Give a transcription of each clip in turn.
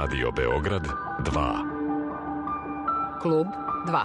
Radio Beograd 2. Klub 2.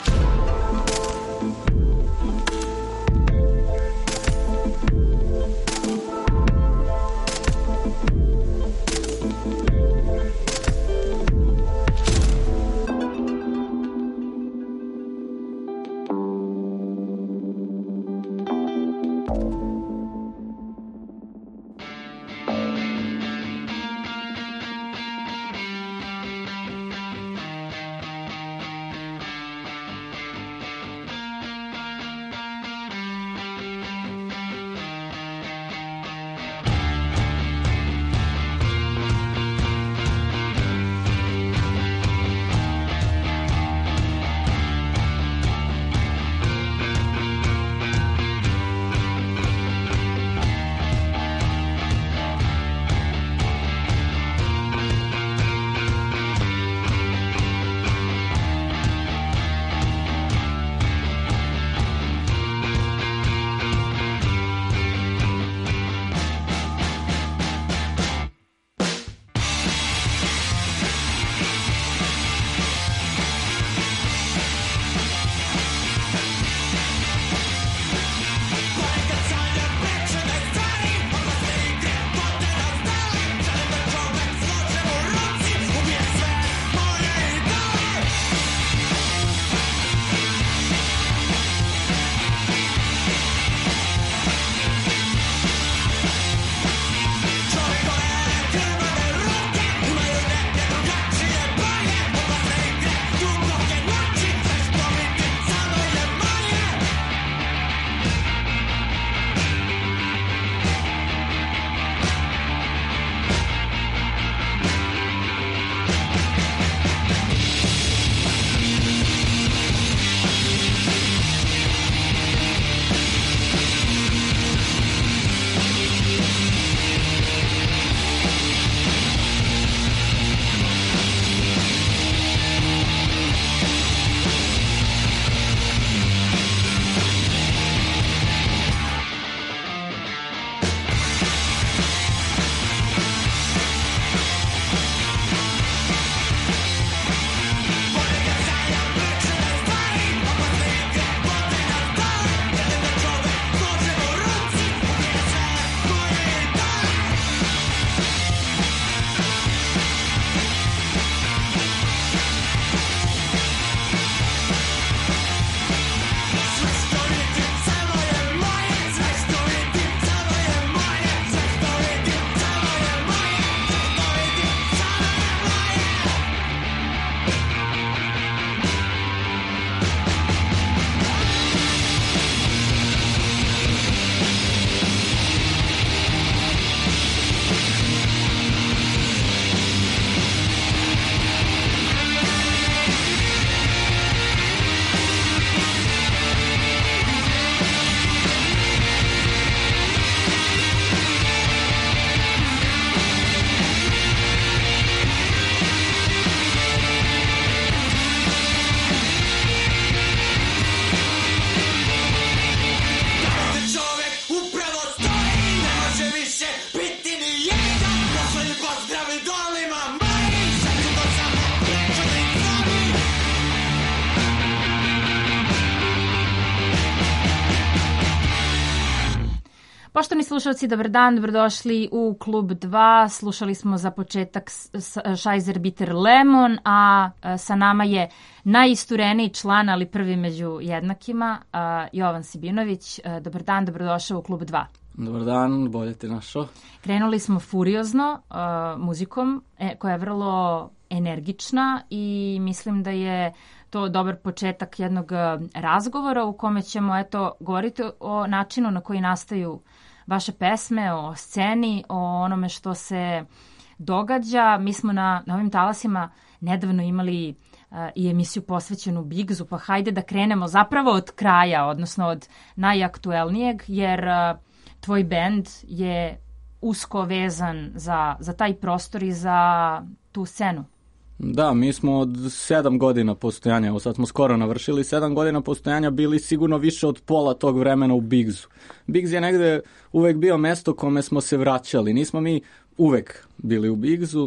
Poštovani slušalci, dobar dan, dobrodošli u Klub 2. Slušali smo za početak Scheiser Bitter Lemon, a sa nama je najistureniji član, ali prvi među jednakima, Jovan Sibinović. Dobar dan, dobrodošao u Klub 2. Dobar dan, bolje te našao. Krenuli smo furiozno muzikom koja je vrlo energična i mislim da je to dobar početak jednog razgovora u kome ćemo govoriti o načinu na koji nastaju vaše pesme, o sceni, o onome što se događa. Mi smo na ovim talasima nedavno imali i emisiju posvećenu Bigzu, pa hajde da krenemo zapravo od kraja, odnosno od najaktuelnijeg, jer tvoj bend je usko vezan za taj prostor i za tu scenu. Da, mi smo od 7 godina postojanja, evo sad smo skoro navršili 7 godina postojanja, bili sigurno više od pola tog vremena u Bigzu. Bigz je negde uvek bio mesto kome smo se vraćali. Nismo mi uvek bili u Bigzu,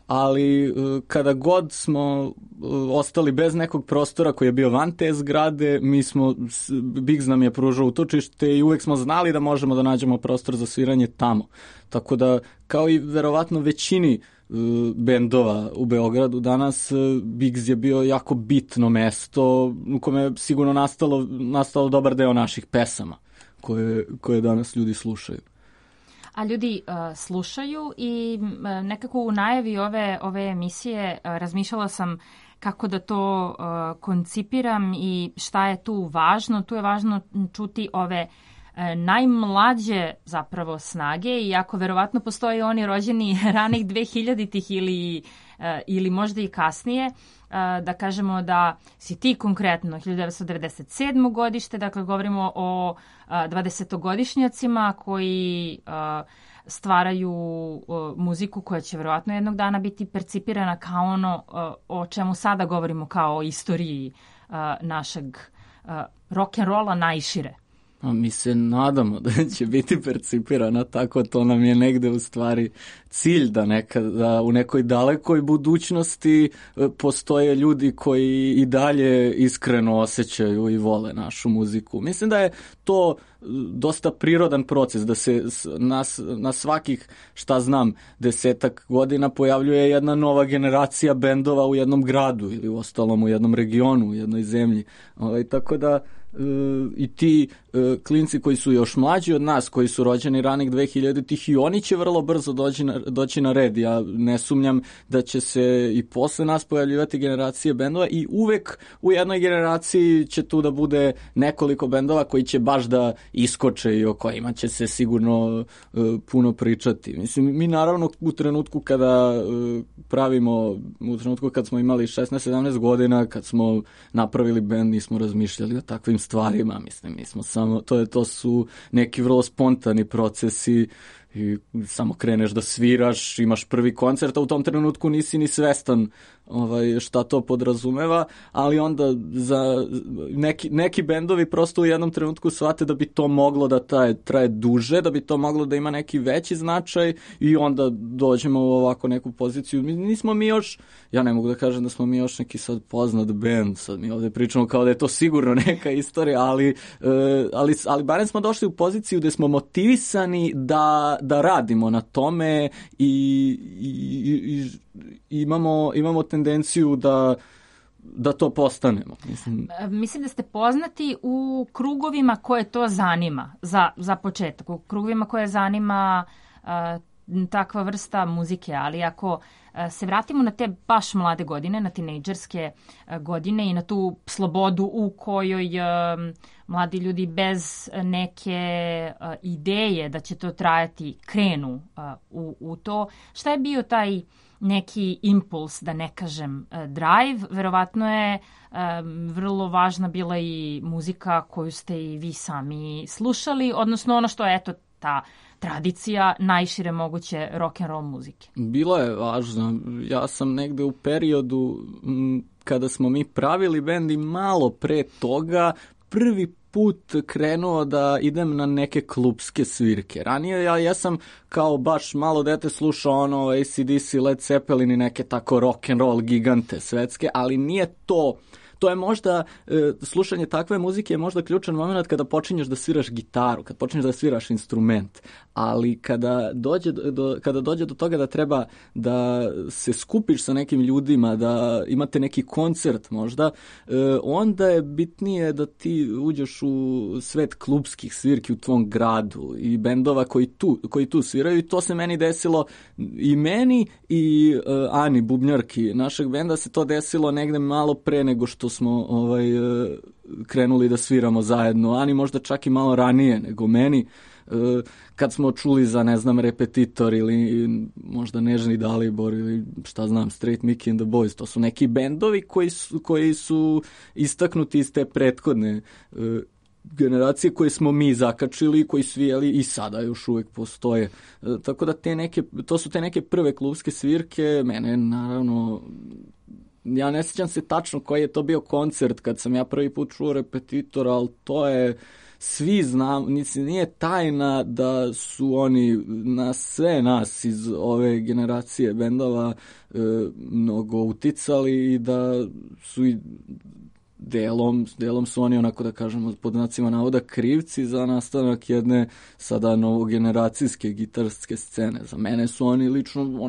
ali kada god smo ostali bez nekog prostora koji je bio van te zgrade, Biggs nam je pružao utočište i uvek smo znali da možemo da nađemo prostor za sviranje tamo. Tako da, kao i verovatno većini bendova u Beogradu danas, Biggs je bio jako bitno mesto u kome je sigurno nastalo dobar deo naših pesama koje danas ljudi slušaju. A ljudi slušaju i nekako u najavi ove emisije razmišljala sam kako da to koncipiram i šta je tu važno. Tu je važno čuti ove najmlađe zapravo snage, iako verovatno postoje oni rođeni ranih 2000-ih ili možda i kasnije, da kažemo da si ti konkretno 1997. godište, dakle govorimo o 20-godišnjacima koji stvaraju muziku koja će verovatno jednog dana biti percipirana kao ono o čemu sada govorimo kao o istoriji našeg rock'n'rolla najšire. A mi se nadamo da će biti percipirana tako, to nam je negde u stvari cilj da u nekoj dalekoj budućnosti postoje ljudi koji i dalje iskreno osjećaju i vole našu muziku. Mislim da je to dosta prirodan proces, da se na svakih, 10 godina pojavljuje jedna nova generacija bendova u jednom gradu ili u ostalom u jednom regionu, u jednoj zemlji. Tako da i ti klinci koji su još mlađi od nas, koji su rođeni ranih 2000-ih, i oni će vrlo brzo doći na red. Ja ne sumnjam da će se i posle nas pojavljivati generacije bendova i uvek u jednoj generaciji će tu da bude nekoliko bendova koji će baš da iskoče i o kojima će se sigurno puno pričati. Mislim, mi naravno u trenutku kada u trenutku kad smo imali 16-17 godina, kad smo napravili bend, nismo razmišljali o takvim stvarima. Mislim, mi smo samo, to su neki vrlo spontani procesi i samo kreneš da sviraš, imaš prvi koncert, a u tom trenutku nisi ni svestan šta to podrazumeva, ali onda za neki bendovi prosto u jednom trenutku shvate da bi to moglo da traje duže, da bi to moglo da ima neki veći značaj i onda dođemo u ovako neku poziciju. Nismo mi još, ja ne mogu da kažem da smo mi još neki sad poznat bend, sad mi ovde pričamo kao da je to sigurno neka istorija, ali barem smo došli u poziciju gde smo motivisani da radimo na tome i imamo tendenciju da to postanemo. Mislim da ste poznati u krugovima koje to zanima, za početak, u krugovima koje zanima takva vrsta muzike, ali ako se vratimo na te baš mlade godine, na tinejdžerske godine i na tu slobodu u kojoj mladi ljudi bez neke ideje da će to trajati krenu u to, šta je bio taj neki impuls, da ne kažem drive? Verovatno je vrlo važna bila i muzika koju ste i vi sami slušali, odnosno ono što je ta tradicija najšire moguće rock'n'roll muzike. Bilo je važno. Ja sam negde u periodu kada smo mi pravili bend i malo pre toga prvi put krenuo da idem na neke klubske svirke. Ranije ja sam kao baš malo dete slušao AC/DC, Led Zeppelin i neke tako rock'n'roll gigante svetske, ali nije to. To je možda, slušanje takve muzike je možda ključan moment kada počinješ da sviraš gitaru, kada počinješ da sviraš instrument, ali kada dođe do toga da treba da se skupiš sa nekim ljudima, da imate neki koncert možda, onda je bitnije da ti uđeš u svet klubskih svirki u tvom gradu i bendova koji tu sviraju, i to se meni desilo, i meni i Ani, bubnjarki našeg benda, se to desilo negde malo pre nego što smo krenuli da sviramo zajedno. Ani možda čak i malo ranije nego meni, kad smo čuli za, Repetitor ili možda Nežni Dalibor ili Straight Mickey and the Boys. To su neki bendovi koji su istaknuti iz te prethodne generacije koje smo mi zakačili, koji svijeli i sada još uvek postoje. Tako da to su te neke prve klubske svirke. Mene naravno, ja ne sjećam se tačno koji je to bio koncert kad sam ja prvi put čuo Repetitor, ali svi znamo, nije tajna da su oni na sve nas iz ove generacije bendova mnogo uticali i da su i delom su oni, onako da kažemo pod znacima navoda, krivci za nastanak jedne sada novogeneracijske gitarske scene. Za mene su oni lično,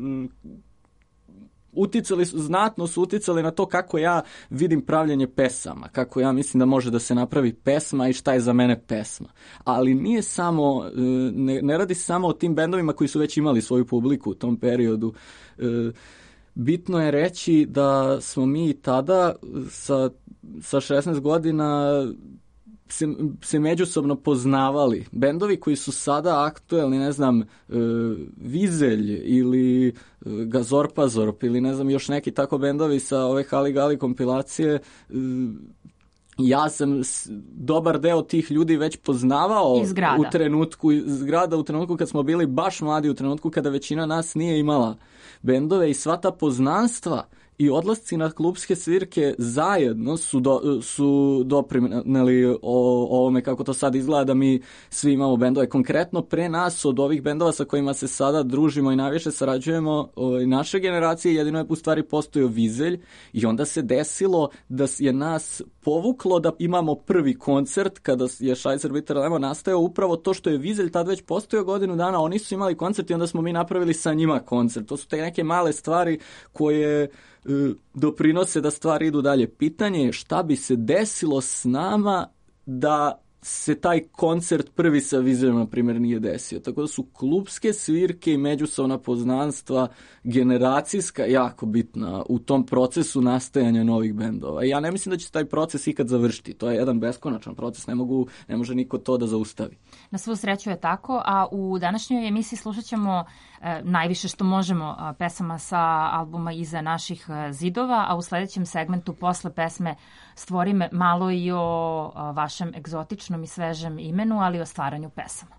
znatno su uticali na to kako ja vidim pravljenje pesama, kako ja mislim da može da se napravi pesma i šta je za mene pesma. Ali nije samo, ne radi se samo o tim bendovima koji su već imali svoju publiku u tom periodu. Bitno je reći da smo mi tada sa 16 godina se međusobno poznavali. Bendovi koji su sada aktuelni, ne znam, Vizelj ili Gazorpazorp ili ne znam još neki tako bendovi sa ove Haligali kompilacije, ja sam dobar deo tih ljudi već poznavao u trenutku zgrada, u trenutku kad smo bili baš mladi, u trenutku kada većina nas nije imala bendove, i sva ta poznanstva i odlasci na klubske svirke zajedno su doprineli ovome kako to sad izgleda da mi svi imamo bendove. Konkretno pre nas od ovih bendova sa kojima se sada družimo i najviše sarađujemo, naše generacije jedino je u stvari postojao Vizelj, i onda se desilo da je nas povuklo da imamo prvi koncert kada je Schweitzer Bitter Lemon nastajao, upravo to što je Vizelj tad već postojao godinu dana, oni su imali koncert i onda smo mi napravili sa njima koncert. To su te neke male stvari koje doprinose da stvari idu dalje. Pitanje je šta bi se desilo s nama da se taj koncert prvi sa Vizeljom, na primjer, nije desio. Tako da su klubske svirke i međusobna poznanstva generacijska jako bitna u tom procesu nastajanja novih bendova. I ja ne mislim da će se taj proces ikad završiti. To je jedan beskonačan proces, ne može niko to da zaustavi. Na svu sreću je tako, a u današnjoj emisiji slušat ćemo najviše što možemo pesama sa albuma Iza naših zidova, a u sledećem segmentu posle pesme Stvori me malo i o vašem egzotičnom i svežem imenu, ali i o stvaranju pesama.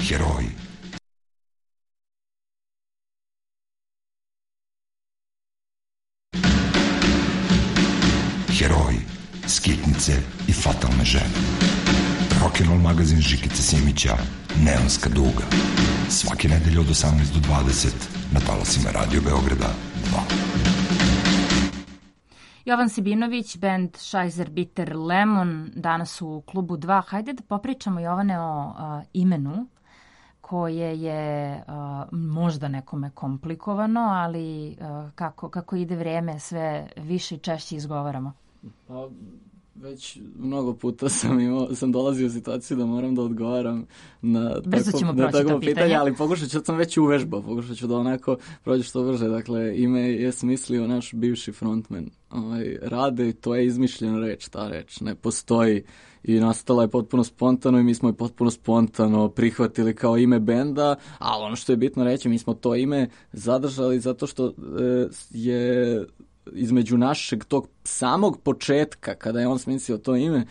Heroji. Heroji, skitnice i fatalne žene. Rock'n'roll magazin Žikice Simića, Neonska duga. Svake nedelje od 18 do 20 na talasima Radio Beograda 2. Jovan Sibinović, band Scheiser Bitter Lemon, danas u klubu 2. Hajde da popričamo, Jovane, o imenu koje je možda nekome komplikovano, ali kako ide vrijeme sve više i češće izgovaramo. Pa, već mnogo puta sam dolazio u situaciju da moram da odgovaram na takvo pitanje, ali pokušat ću, sam već uvežbao, pokušat ću da onako prođe što brže. Dakle, ime je smislio naš bivši frontman. Rade, to je izmišljena reč, ta reč ne postoji i nastala je potpuno spontano i mi smo je potpuno spontano prihvatili kao ime benda, ali ono što je bitno reći, mi smo to ime zadržali zato što je između našeg tog samog početka, kada je on smislio to ime,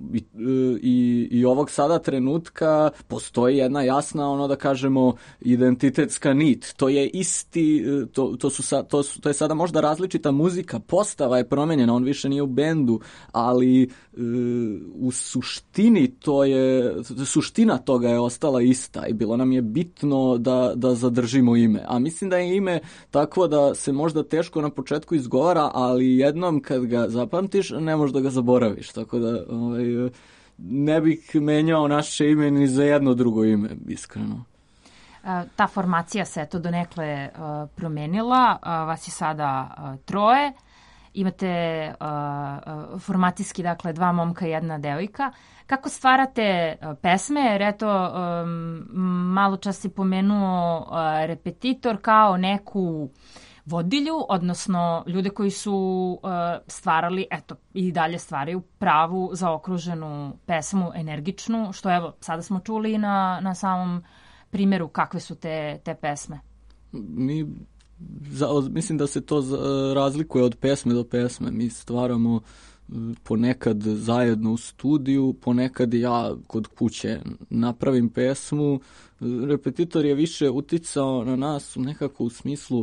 i ovog sada trenutka postoji jedna jasna, ono da kažemo, identitetska nit. To je isti, to je sada možda različita muzika, postava je promenjena, on više nije u bendu, ali u suštini suština toga je ostala ista i bilo nam je bitno da zadržimo ime. A mislim da je ime takvo da se možda teško na početku izgovara, ali jednom kad ga zapamtiš, ne možeš da ga zaboraviš. Tako da ne bih menjao naše ime ni za jedno drugo ime, iskreno. Ta formacija se to donekle promenila, vas je sada troje, imate formacijski, dakle, 2 momka i 1 devojka. Kako stvarate pesme? Jer eto, malo čas si pomenuo repetitor kao neku vodilju, odnosno ljude koji su stvarali, eto, i dalje stvaraju pravu zaokruženu pesmu, energičnu, što evo, sada smo čuli na samom primjeru kakve su te pesme. Mislim da se to razlikuje od pesme do pesme. Mi stvaramo ponekad zajedno u studiju, ponekad ja kod kuće napravim pesmu. Repetitor je više uticao na nas nekako u smislu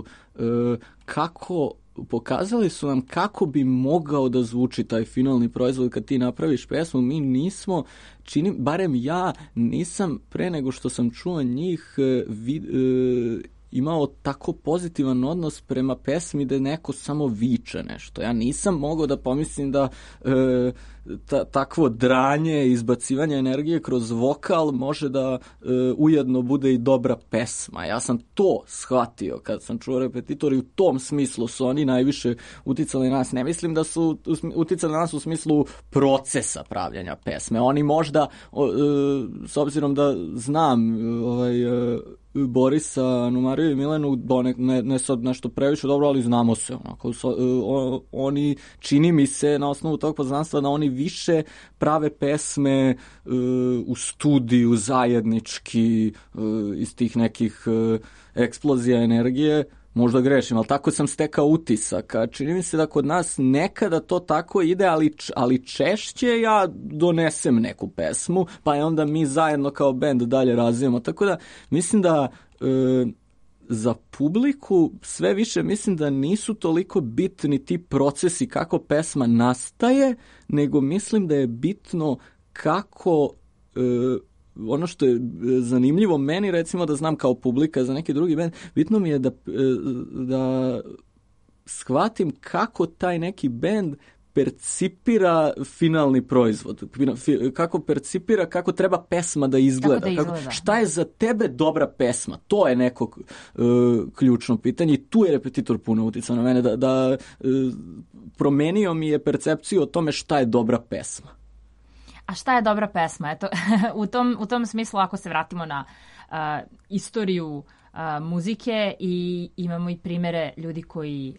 pokazali su nam kako bi mogao da zvuči taj finalni proizvod kad ti napraviš pesmu. Mi nismo, barem ja nisam pre nego što sam čuo njih imao tako pozitivan odnos prema pesmi da neko samo viče nešto. Ja nisam mogao da pomislim da takvo dranje i izbacivanje energije kroz vokal može da ujedno bude i dobra pesma. Ja sam to shvatio kad sam čuo repetitor i u tom smislu su oni najviše uticali na nas. Ne mislim da su uticali na nas u smislu procesa pravljanja pesme. Oni možda, s obzirom da znam Borisa, Numariju i Milenu, ne sad nešto previše dobro, ali znamo se. Onako, oni, čini mi se, na osnovu tog poznanstva, da oni više prave pesme u studiju, zajednički, iz tih nekih eksplozija energije. Možda grešim, ali tako sam stekao utisak. Čini mi se da kod nas nekada to tako ide, ali češće ja donesem neku pesmu, pa je onda mi zajedno kao bend dalje razvijemo. Tako da mislim da za publiku sve više mislim da nisu toliko bitni ti procesi kako pesma nastaje, nego mislim da je bitno kako ono što je zanimljivo meni, recimo, da znam kao publika za neki drugi bend, bitno mi je da shvatim kako taj neki bend percipira finalni proizvod, kako percipira, kako treba pesma da izgleda. Šta je za tebe dobra pesma? To je neko ključno pitanje i tu je repetitor puno uticao na mene, da promenio mi je percepciju o tome šta je dobra pesma. A šta je dobra pesma? Eto, u tom smislu, ako se vratimo na istoriju muzike, i imamo i primjere ljudi koji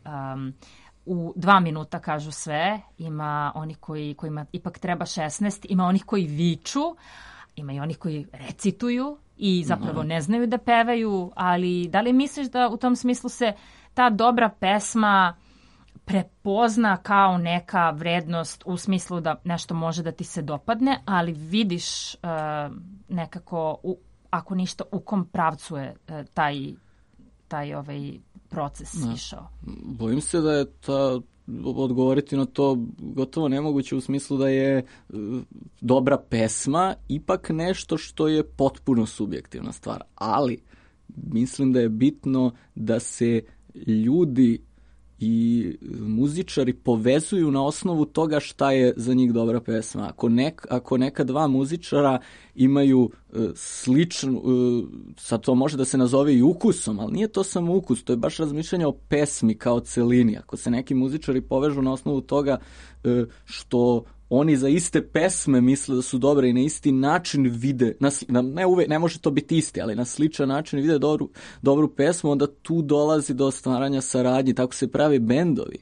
u 2 minuta kažu sve, ima onih kojima ipak treba 16, ima onih koji viču, ima i onih koji recituju i zapravo ne znaju da pevaju, ali da li misliš da u tom smislu se ta dobra pesma prepozna kao neka vrednost u smislu da nešto može da ti se dopadne, ali vidiš nekako ako ništa, u kom pravcu je taj proces išao? Bojim se da je odgovoriti na to gotovo nemoguće u smislu da je dobra pesma ipak nešto što je potpuno subjektivna stvar. Ali mislim da je bitno da se ljudi i muzičari povezuju na osnovu toga šta je za njih dobra pesma. Ako neka dva muzičara imaju sličnu, sad to može da se nazove i ukusom, ali nije to samo ukus, to je baš razmišljanje o pesmi kao celini. Ako se neki muzičari povežu na osnovu toga što oni za iste pesme misle da su dobre i na isti način vide, ne može to biti isti, ali na sličan način vide dobru pesmu, onda tu dolazi do stvaranja saradnje, tako se pravi bendovi.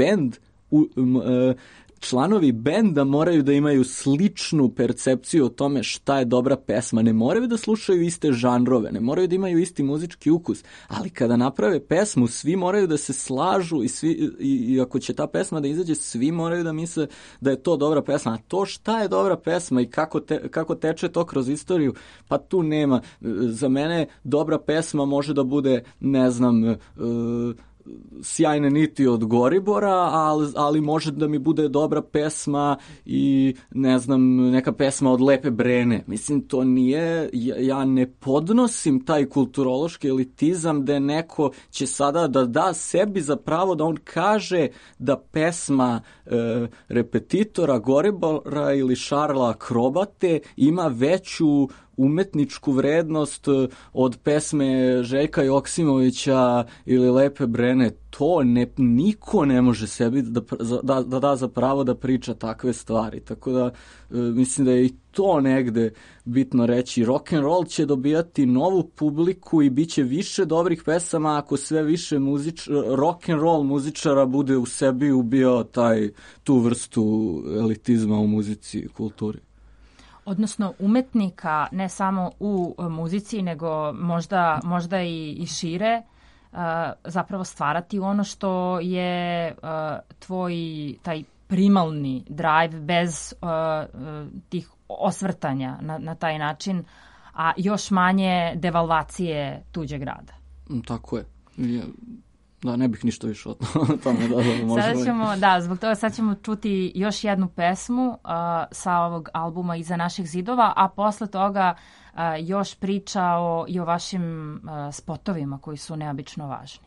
Članovi benda moraju da imaju sličnu percepciju o tome šta je dobra pesma. Ne moraju da slušaju iste žanrove, ne moraju da imaju isti muzički ukus, ali kada naprave pesmu, svi moraju da se slažu i ako će ta pesma da izađe, svi moraju da misle da je to dobra pesma. A to šta je dobra pesma i kako teče to kroz istoriju, pa tu nema. Za mene dobra pesma može da bude, ne znam, Sjajne niti od Goribora, ali može da mi bude dobra pesma i ne znam, neka pesma od Lepe Brene. Mislim, to nije, ja ne podnosim taj kulturološki elitizam da neko će sada da da sebi za pravo da on kaže da pesma Repetitora, Goribora ili Šarla Akrobate ima veću umetničku vrednost od pesme Željka Joksimovića ili Lepe Brene. To niko ne može sebi da za pravo da priča takve stvari. Tako da mislim da je i to negde bitno reći. Rock and roll će dobijati novu publiku i bit će više dobrih pesama ako sve više rock and roll muzičara bude u sebi ubio tu vrstu elitizma u muzici i kulturi. Odnosno umetnika ne samo u muzici, nego možda i šire, zapravo stvarati ono što je tvoj taj primalni drive bez tih osvrtanja na taj način, a još manje devalvacije tuđeg rada. Tako je. Da, ne bih ništa više o tome. Zbog toga sad ćemo čuti još jednu pesmu sa ovog albuma Iza naših zidova, a posle toga još priča i o vašim spotovima koji su neobično važni.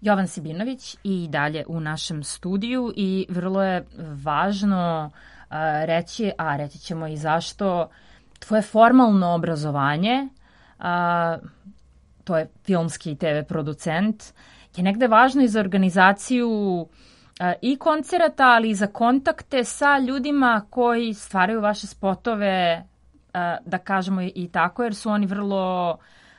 Jovan Sibinović i dalje u našem studiju i vrlo je važno reći, a reći ćemo i zašto, tvoje formalno obrazovanje, to je filmski TV producent, je negde važno i za organizaciju i koncerata, ali i za kontakte sa ljudima koji stvaraju vaše spotove, da kažemo i tako, jer su oni vrlo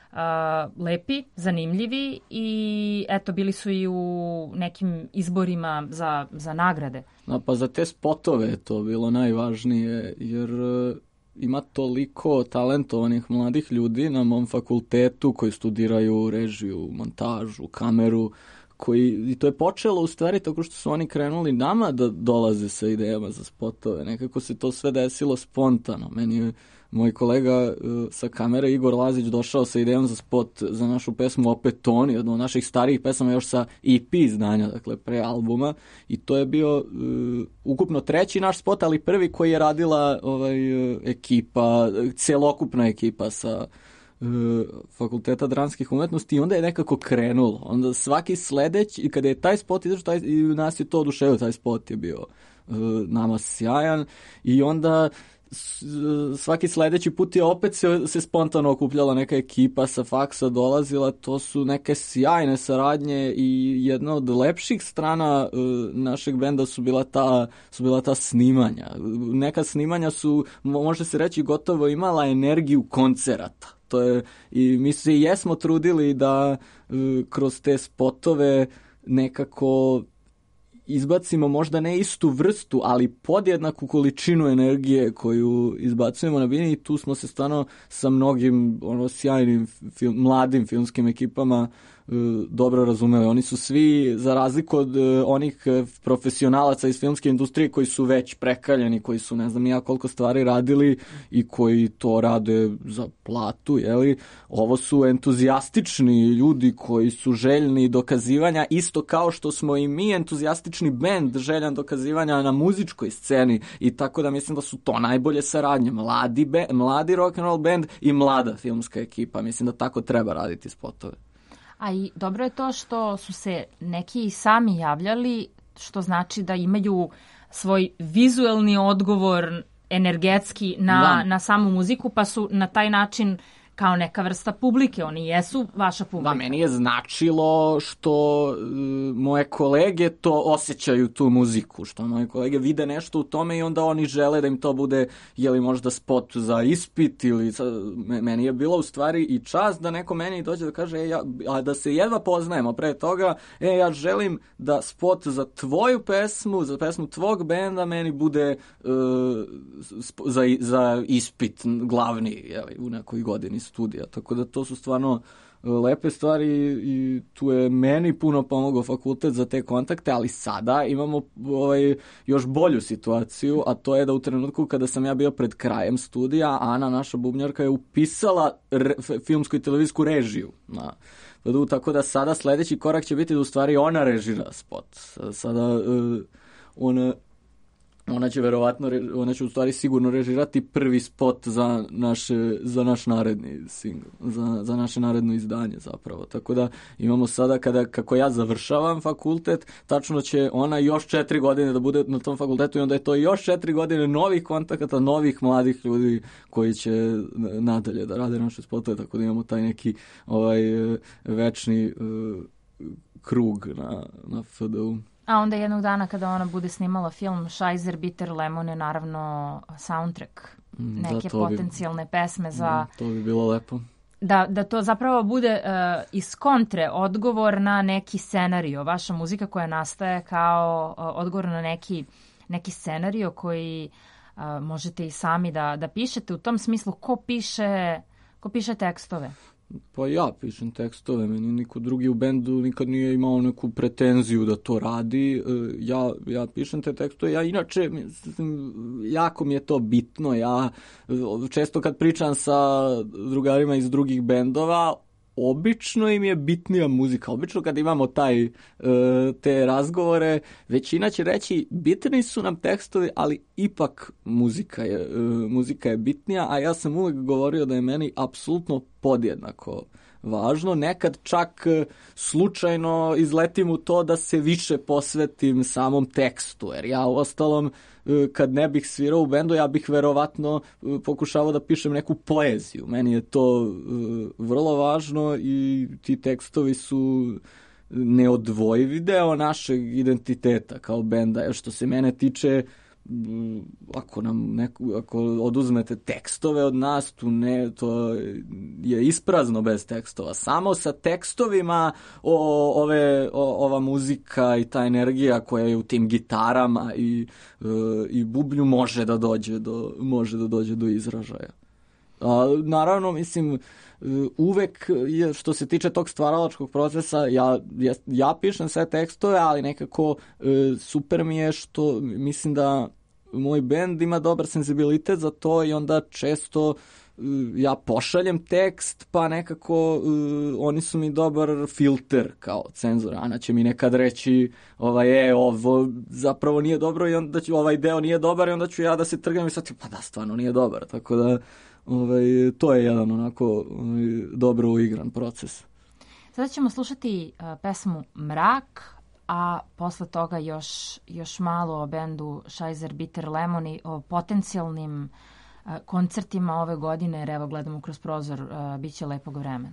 lepi, zanimljivi i eto, bili su i u nekim izborima za nagrade. Pa za te spotove je to bilo najvažnije, jer ima toliko talentovanih mladih ljudi na mom fakultetu koji studiraju režiju, montažu, kameru, i to je počelo u stvari tako što su oni krenuli nama da dolaze sa idejama za spotove. Nekako se to sve desilo spontano. Meni je moj kolega sa kamere Igor Lazić došao sa idejom za spot za našu pesmu Opet Toni, jedno od naših starijih pesama još sa EP izdanja, dakle pre albuma, i to je bio ukupno treći naš spot, ali prvi koji je radila ekipa, celokupna ekipa sa Fakulteta dramskih umetnosti, i onda je nekako krenulo. Onda svaki sledeći, kada je taj spot izašao, i nas je to oduševilo, taj spot je bio nama sjajan, i onda svaki sledeći put je opet se spontano okupljala neka ekipa sa faksa, dolazila, to su neke sjajne saradnje i jedna od lepših strana našeg benda su bila ta snimanja. Neka snimanja su, može se reći, gotovo imala energiju koncerata. To je, i mi se i jesmo trudili da kroz te spotove nekako izbacimo možda ne istu vrstu, ali podjednaku količinu energije koju izbacujemo na bini, i tu smo se stvarno sa mnogim sjajnim mladim filmskim ekipama dobro razumeli. Oni su svi, za razliku od onih profesionalaca iz filmske industrije koji su već prekaljeni, koji su ne znam ja koliko stvari radili i koji to rade za platu, jeli? Ovo su entuzijastični ljudi koji su željni dokazivanja, isto kao što smo i mi entuzijastični bend željan dokazivanja na muzičkoj sceni, i tako da mislim da su to najbolje saradnje. Mladi rock and roll bend i mlada filmska ekipa. Mislim da tako treba raditi spotove. A i dobro je to što su se neki sami javljali, što znači da imaju svoj vizuelni odgovor energetski na samu muziku, pa su na taj način kao neka vrsta publike. Oni jesu vaša publika. Da, meni je značilo što moje kolege to osjećaju, tu muziku, što moje kolege vide nešto u tome i onda oni žele da im to bude, jeli možda spot za ispit, ili meni je bilo u stvari i čast da neko meni dođe da kaže, a da se jedva poznajemo pre toga, ja želim da spot za tvoju pesmu, za pesmu tvog benda meni bude za ispit glavni, jeli, u nekoj godini studija, tako da to su stvarno lepe stvari i tu je meni puno pomogao fakultet za te kontakte, ali sada imamo još bolju situaciju, a to je da u trenutku kada sam ja bio pred krajem studija, Ana, naša bubnjarka, je upisala filmsku i televizijsku režiju na Vdu, tako da sada sledeći korak će biti da u stvari ona režira spot. Sada ona će u stvari sigurno režirati prvi spot za naš naredni singl, za naše naredno izdanje zapravo. Tako da imamo sada, kako ja završavam fakultet, tačno će ona još 4 godine da bude na tom fakultetu i onda je to još 4 godine novih kontakata, novih mladih ljudi koji će nadalje da rade naše spotove, tako da imamo taj neki večni krug na FDU. A onda jednog dana kada ona bude snimala film Scheiser Bitter Lemon je naravno soundtrack, neke potencijalne pesme za... To bi bilo lepo. Da to zapravo bude iz kontre odgovor na neki scenario. Vaša muzika koja nastaje kao odgovor na neki scenario koji možete i sami da pišete. U tom smislu, ko piše tekstove? Pa ja pišem tekstove, meni niko drugi u bendu nikad nije imao neku pretenziju da to radi. Ja pišem te tekstove, ja inače, jako mi je to bitno. Ja često kad pričam sa drugarima iz drugih bendova, obično im je bitnija muzika. Obično kad imamo te razgovore, većina će reći bitni su nam tekstovi, ali ipak muzika je bitnija, a ja sam uvek govorio da je meni apsolutno podjednako važno. Nekad čak slučajno izletim u to da se više posvetim samom tekstu, jer ja uostalom kad ne bih svirao u bendu, ja bih verovatno pokušavao da pišem neku poeziju. Meni je to vrlo važno i ti tekstovi su neodvojivi deo našeg identiteta kao benda. Jer što se mene tiče, ako oduzmete tekstove od nas, to je isprazno bez tekstova. Samo sa tekstovima ova muzika i ta energija koja je u tim gitarama i bubnju može da dođe do izražaja. Naravno, mislim, uvek je, što se tiče tog stvaralačkog procesa, ja pišem sve tekstove, ali nekako super mi je što mislim da moj bend ima dobar senzibilitet za to i onda često ja pošaljem tekst, pa nekako oni su mi dobar filter kao cenzor. Ana će mi nekad reći ovo zapravo nije dobro i onda ću, ovaj deo nije dobar i onda ću ja da se trgam i sad pa da, stvarno nije dobar. Tako da to je jedan onako dobro uigran proces. Sada ćemo slušati pesmu Mrak, a posle toga još malo o bendu Scheiser Bitter Lemon i o potencijalnim koncertima ove godine, jer evo gledamo kroz prozor, bit će lepog vremena.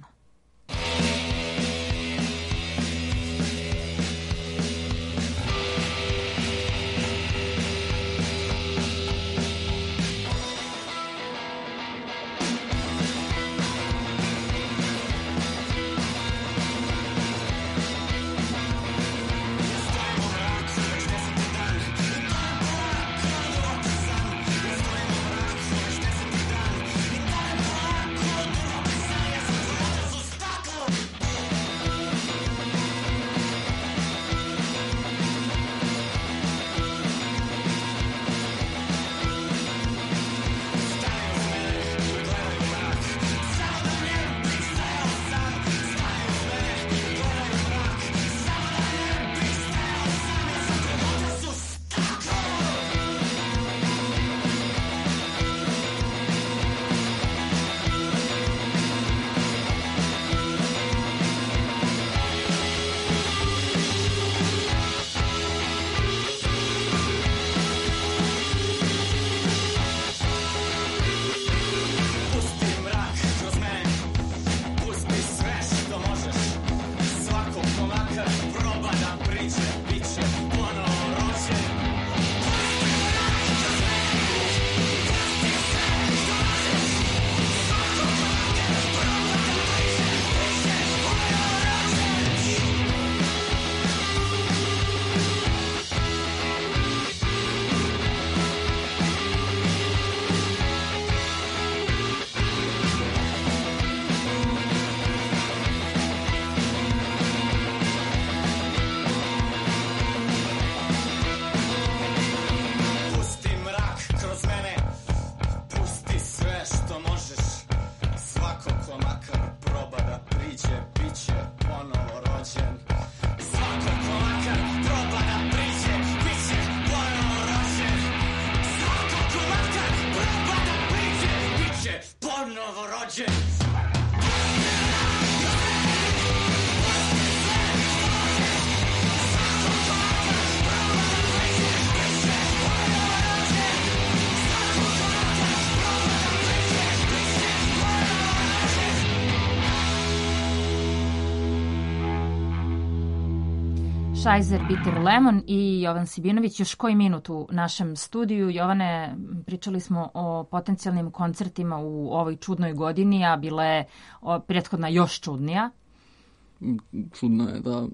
Scheiser Bitter Lemon i Jovan Sibinović. Još koji minut u našem studiju. Jovane, pričali smo o potencijalnim koncertima u ovoj čudnoj godini, a bila je prethodna još čudnija. Čudna je, da.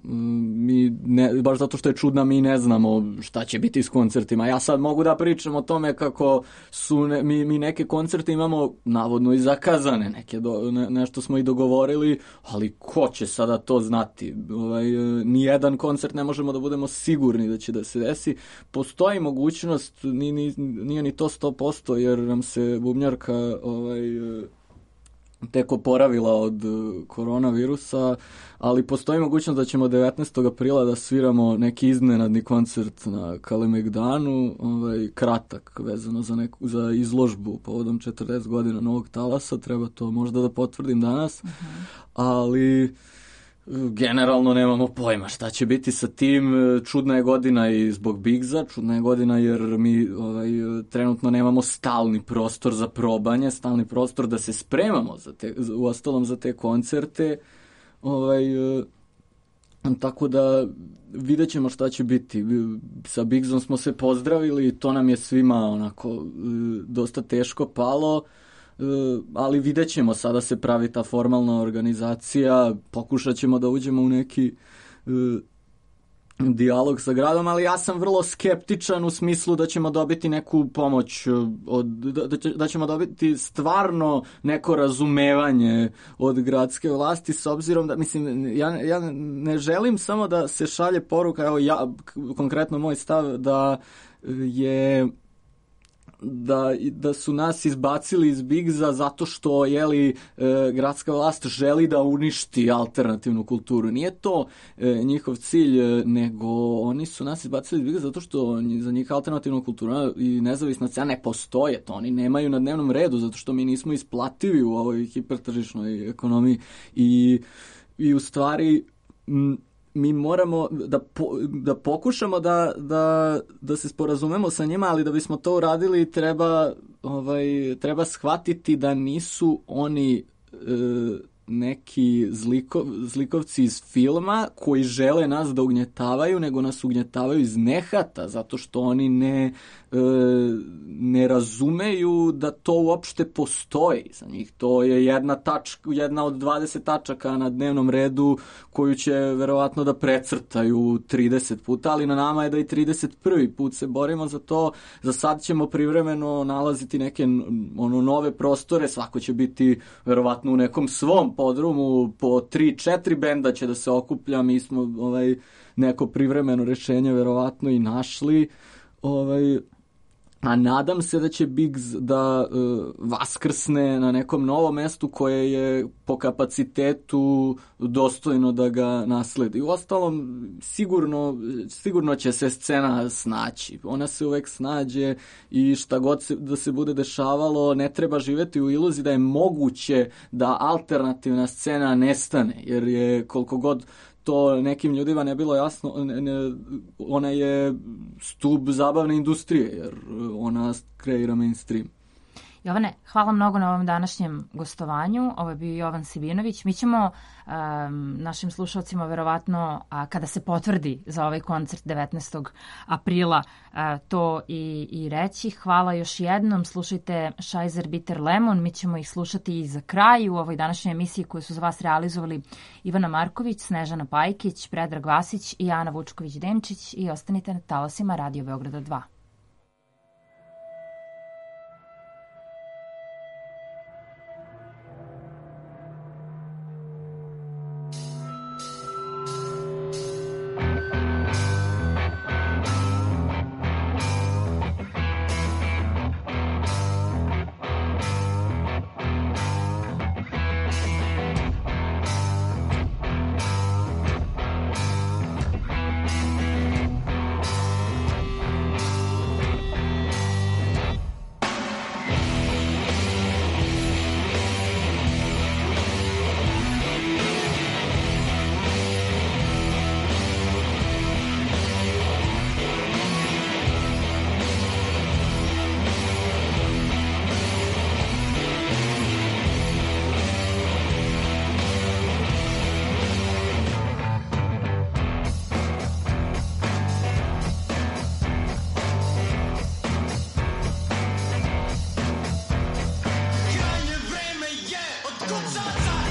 Baš zato što je čudna, mi ne znamo šta će biti s koncertima. Ja sad mogu da pričam o tome kako su mi neke koncerte imamo navodno i zakazane, nešto smo i dogovorili, ali ko će sada to znati? Nijedan koncert ne možemo da budemo sigurni da će da se desi. Postoji mogućnost, nije ni to 100%, jer nam se bubnjarka tek oporavila od koronavirusa, ali postoji mogućnost da ćemo 19. aprila da sviramo neki iznenadni koncert na Kalemegdanu, kratak, vezano za izložbu povodom 40 godina Novog talasa, treba to možda da potvrdim danas, ali generalno nemamo pojma šta će biti sa tim. Čudna je godina i zbog Bigza, čudna je godina jer mi trenutno nemamo stalni prostor za probanje, stalni prostor da se spremamo uostalom za te koncerte. Tako da vidjet ćemo šta će biti. Sa Bigzom smo se pozdravili i to nam je svima onako dosta teško palo. Ali vidjet ćemo, sada se pravi ta formalna organizacija, pokušat ćemo da uđemo u neki dijalog sa gradom, ali ja sam vrlo skeptičan u smislu da ćemo dobiti neku pomoć, da ćemo dobiti stvarno neko razumevanje od gradske vlasti, s obzirom da, mislim, ja ne želim samo da se šalje poruka, evo ja, konkretno moj stav, da je da su nas izbacili iz Bigza zato što gradska vlast želi da uništi alternativnu kulturu. Nije to njihov cilj, nego oni su nas izbacili iz Bigza zato što za njih alternativna kultura i nezavisna scena ne postoje. To oni nemaju na dnevnom redu zato što mi nismo isplativi u ovoj hipertržišnoj ekonomiji i u stvari mi moramo da pokušamo da se sporazumemo sa njima, ali da bismo to uradili treba shvatiti da nisu oni neki zlikovci iz filma koji žele nas da ugnjetavaju, nego nas ugnjetavaju iz nehata, zato što oni ne razumeju da to uopšte postoji za njih. To je jedna od 20 tačaka na dnevnom redu koju će verovatno da precrtaju 30 puta, ali na nama je da i 31. put se borimo za to. Za sad ćemo privremeno nalaziti neke nove prostore, svako će biti verovatno u nekom svom podrumu, po 3-4 benda će da se okuplja, mi smo neko privremeno rešenje verovatno i našli, a nadam se da će Bigz da vaskrsne na nekom novom mestu koje je po kapacitetu dostojno da ga nasledi. Uostalom, sigurno će se scena snaći. Ona se uvek snađe i šta god da se bude dešavalo, ne treba živeti u iluziji da je moguće da alternativna scena nestane, jer je koliko god to nekim ljudima ne bilo jasno, ona je stub zabavne industrije, jer ona kreira mainstream. Jovane, hvala mnogo na ovom današnjem gostovanju. Ovo je bio Jovan Sibinović. Mi ćemo našim slušalcima verovatno, kada se potvrdi za ovaj koncert 19. aprila, to i reći. Hvala još jednom. Slušajte Scheiser Bitter Lemon. Mi ćemo ih slušati i za kraj u ovoj današnjoj emisiji koju su za vas realizovali Ivana Marković, Snežana Pajkić, Predrag Vasić i Ana Vučković-Demčić. I ostanite na talasima Radio Beograda 2. Krajnje vreme je od kucaca.